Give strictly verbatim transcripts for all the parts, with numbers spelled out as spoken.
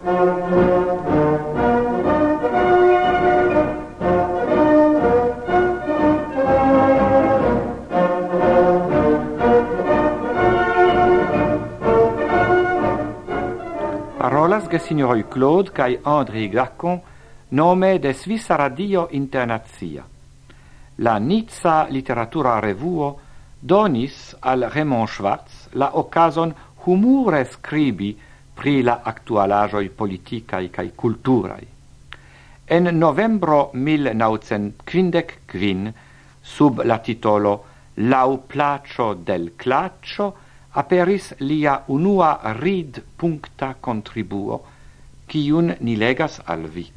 Parolas ge signoroi Claude kai André Gacon nome de Svissa Radio Internazia. La Nizza Literatura Revuo donis al Raymond Schwartz la occasion humure scribi pri la actualajoi politicai kai culturai. En novembro millenovecentkvindekquin, sub la titolo Lau placio del claccio, aperis lia unua rid puncta contribuo, ciun ni legas al vi.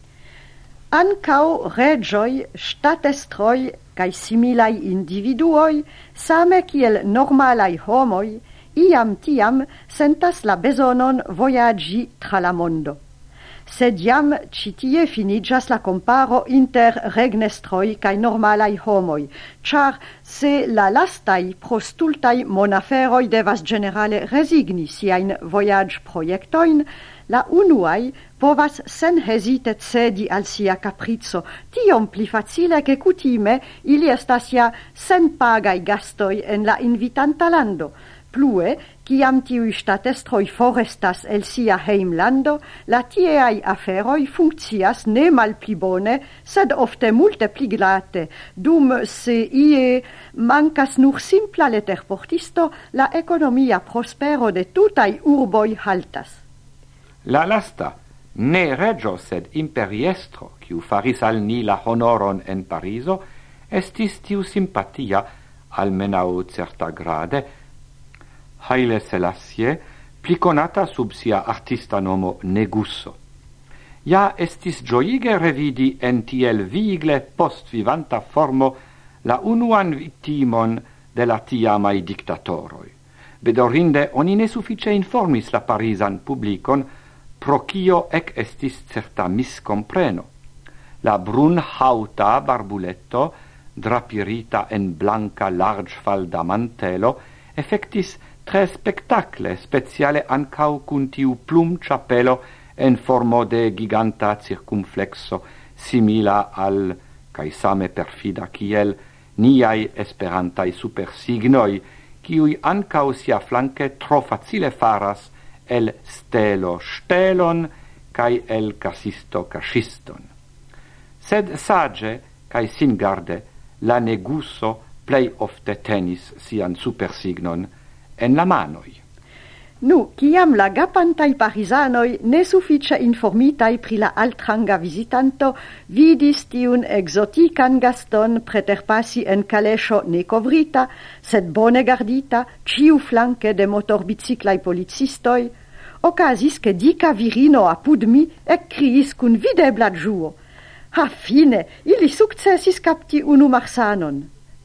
Ancau regioi, statestroi, cae similai individuoi, same kiel normalai homoi, iam tiam sentas la besonon voyagi tra la mondo. Sed iam citie finigas la comparo inter regnestroi cae normalai homoi, char se la lastai prostultai monaferoi devas generale resigni siain voyage proiectoin, la unuai povas sen hesite cedi al sia capriccio, tiom pli facile che cutime ili estas ja sen pagai gastoi en la invitanta lando. Plue, ciam tiui statestroi forestas el sia heimlando, la tieai aferoi funccias ne mal pli bone, sed ofte multe pli glate, dum se ie mancas nur simpla letterportisto, la economia prospero de tutai urboi haltas. La lasta, ne regio sed imperiestro, quiu faris al ni la honoron en Pariso, estis tiu simpatia, almenau certa grade, Haile Selassie, pli conata sub sia artista nomo Negusso. Ja estis gioige revidi en tiel vigle post vivanta formo la unuan victimon de la tiamai dictatoroi. Bedorinde oni ne suffice informis la parisan publicon pro cio ec estis certa miscompreno. La brun hauta barbuletto, drapirita en blanca largefalda mantelo, effectis tre spectacle, speciale ancau cun tiu plum chapelo en formo de giganta circumflexo, simila al, cae same perfida kiel, niai esperantai supersignoi, kiui ancau sia flanque tro facile faras el stelo stelon, cae el casisto casiston. Sed sage, cae singarde, la Negusso plei ofte tenis sian supersignon en la manoi. Nu, ciam la gapantai parisanoi ne suffice informitai pri la altranga visitanto vidis tiun exotican gaston preterpassi en calescio ne covrita, sed bone gardita, ciu flanque de motorbiciclai policistoi, ocasis che dica virino apud mi ec criis cun videbla giuo. Ha fine, ili successis capti unu marsanon.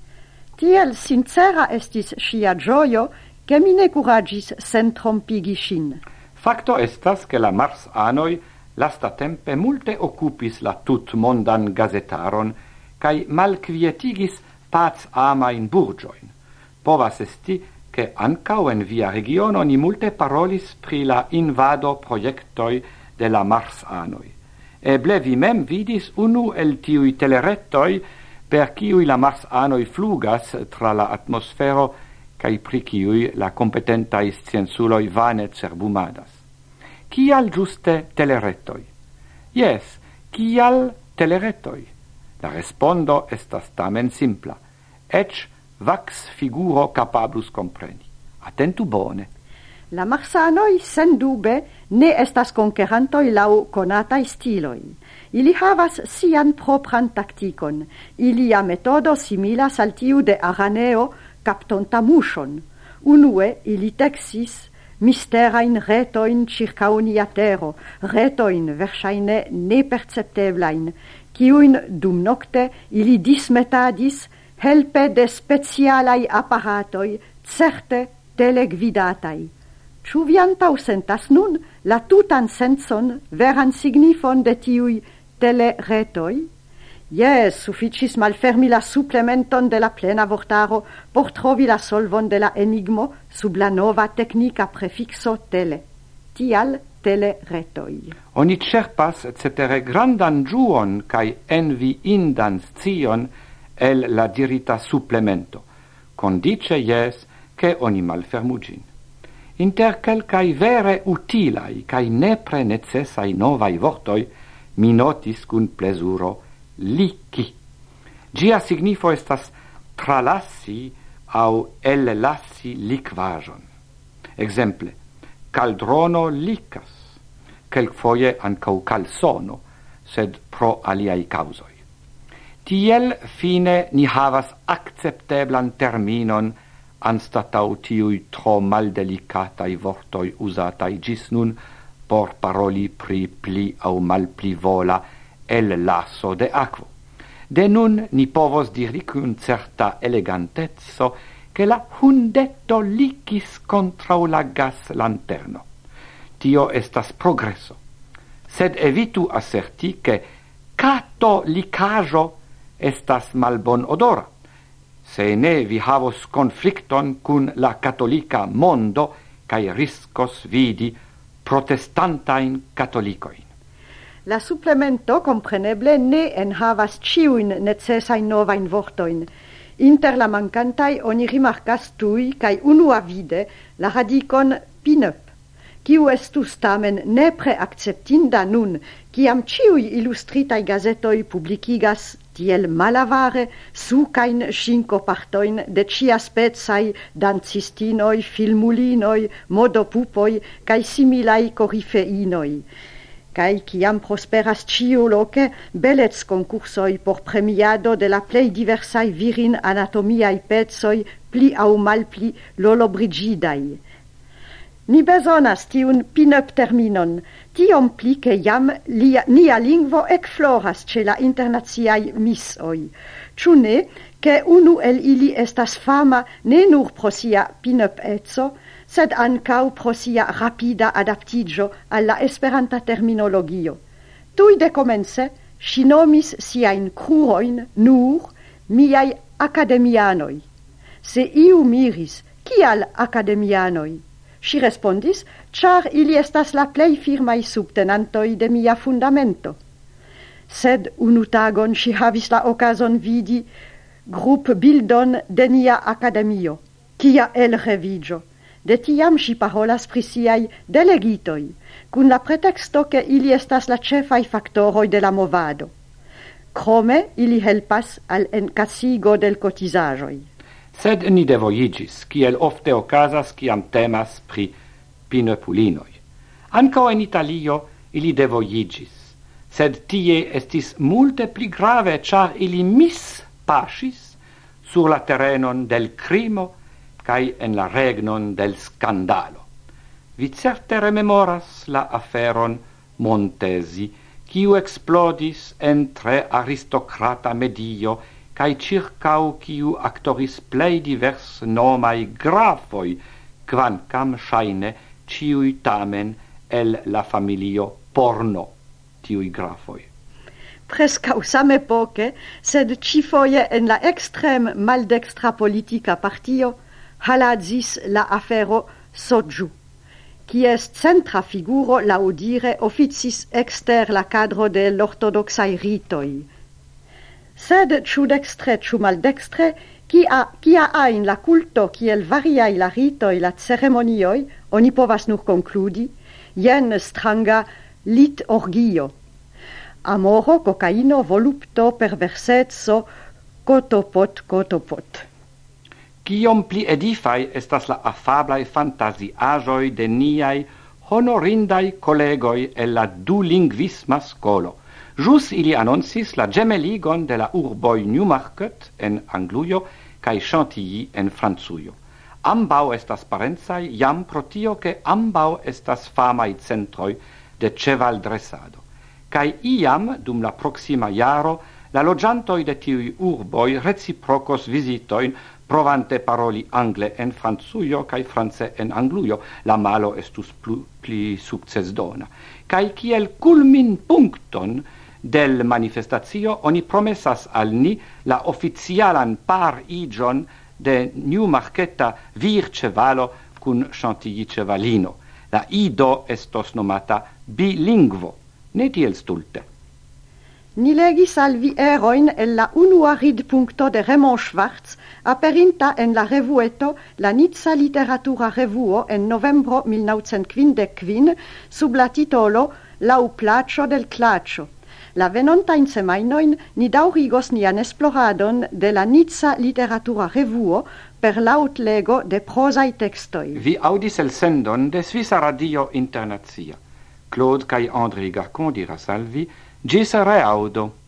Tiel sincera estis sia gioio, che mi ne curagis sen trompigi shin. Facto estas che la mars anoi lasta tempe multe occupis la tut mondan gazetaron cae malquietigis paz ama in burgioin. Povas esti che ancau en via regiono ni multe parolis pri la invado proiectoi de la mars anoi. Eble vi mem vidis unu el tiui telerettoi per ciui la mars anoi flugas tra la atmosfero cae pri ciui la competentai sciensuloi vane cerbumadas. Cial giuste telerettoi? Yes, cial telerettoi? La respondo estas tamen simpla. Ec vax figuro capablus compreni. Attentu bone. La marsanoi, sen dube, ne estas conquerantoi lau conatai stiloi. Ili havas sian propran tacticon. Ilia metodo similas al tiu de Araneo, captonta mushon. Unue ili texis misterain retoin circau nia tero, retoin versaine nepercepteblain, kiuin dum nocte ili dismetadis helpe de specialai apparatoi, certe telegvidatai. Ciu vi antau sentas nun la tutan senson veran signifon de tiui teleretoi? Yes, sufficis malfermi la supplementon de la plena vortaro por trovi la solvon de la enigmo sub la nova tecnica prefixo tele. tial teleretoi. Oni cerpas cetere grandan giuon cae envi indan scion el la dirita supplemento, condice jes che oni malfermugin. Inter quelcai vere utilai cae nepre necessai novai vortoi, mi notis cun plesuro lici. Gia signifo estas tralassi au ellassi liquajon. Exemple, caldrono licas, quelcfoie ancau calsono, sed pro aliai causoi. Tiel fine ni havas accepteblan terminon anstatau tiui tro maldelicatai vortoi usatai gis nun por paroli pri pli au malpli vola el lasso de aquo. De nun ni povos diri cun certa elegantezzo che la hundetto licis contra la gas lanterno. Tio estas progresso. Sed evitu asserti che cato licajo estas malbon odora. Se ne vi havos conflicton cun la catolica mondo, cae riscos vidi protestantain catolicoin. La supplemento compreneble ne enhavas ciuin necessain novain vortoin. Inter la mancantai oni rimarcas tui cae unua vide la radicon pinup, kiu estus tamen nepre acceptinda nun, ciam ciui illustritai gazetoi publicigas tiel malavare sucain cinco partoin de cia spezai dancistinoi, filmulinoi, modopupoi, cae similai corifeinoi. Cae ciam prosperas ciu loce belets concursoi por premiado de la plei diversai virin anatomiai pezoi pli au malpli lolobrigidai. Ni besonas tiun pinup terminon, tiom pli che jam lia, nia lingvo ecfloras ce la internaziai missoi. Ciu ne, che unu el ili estas fama ne nur pro sia pinup etso, sed ancau pro sia rapida adaptigio alla esperanta terminologio. Tui de comence, si nomis siain cruroin nur miai academianoi. Se iu miris, kial academianoi? Si respondis, char ili estas la plei firmai subtenantoi de mia fundamento. Sed unu tagon si havis la occasion vidi grup bildon de nia academio, kia el revigio. De tiam si parolas pri siai delegitoi, cun la pretexto che ili estas la cefai factoroi de la movado. Crome ili helpas al encasigo del cotizajoi. Sed ni devoigis, kiel ofte ocasas ciam temas pri pinupulinoi. Ancao in Italio ili devoigis, sed tie estis multe pli grave, char ili mispasis sur la terrenon del crimo cae en la regnon del scandalo. Vi certe rememoras la aferon Montesi, quiu explodis en tre aristocrata medio, cae circau quiu actoris plei divers nomai grafoi, quancam shaine ciui tamen el la familio porno, tiui grafoi. Prescau same poche, sed cifoie en la extrem maldextra politica partio, haladzis la afero Soggiu, qui est centra figuro laudire officis exter la cadro de l'orthodoxai ritoi. Sed ciu dextre, ciu maldextre, quia, quia ain la culto, kiel variai la ritoi, la ceremonioi, oni povas nur concludi, jen stranga lit orgio. Amoro, cocaino, volupto, perversezzo, cotopot, cotopot. Ciom pli edifai estas la afablai fantasiagioi de niai honorindai collegoi e la dulinguisma scolo. Jus ili annoncis la gemeligon de la urboi Newmarket en Angluio cae Chantilly en Franzuio. Ambau estas parenzai jam pro tio che ambau estas famai centroi de ceval dressado. Cae iam, dum la proxima jaro, la logiantoi de tiui urboi reciprocos visitoin provante paroli angle en Franzuio cae France en Angluio, la malo estus plu, pli succes dona. Cae kiel culmin puncton del manifestatio oni promesas al ni la officialan par igion de Newmarketa vir cevalo cun Chantilly cevalino. La ido estos nomata bilingvo, ne tiel stulte. Ni legis al vi eroin el la unua ridpuncto de Raymond Schwartz, aperinta en la revueto La Nizza Literatura Revuo en novembro millenovecentoquindec sub la titolo Lau placio del clacio. La venonta in semainoin ni daurigos nian esploradon de la Nizza Literatura Revuo per lautlego de prosai textoi. Vi audis el sendon de Svissa Radio Internazia. Claude kai André Gacon diras al vi, gis reaudo.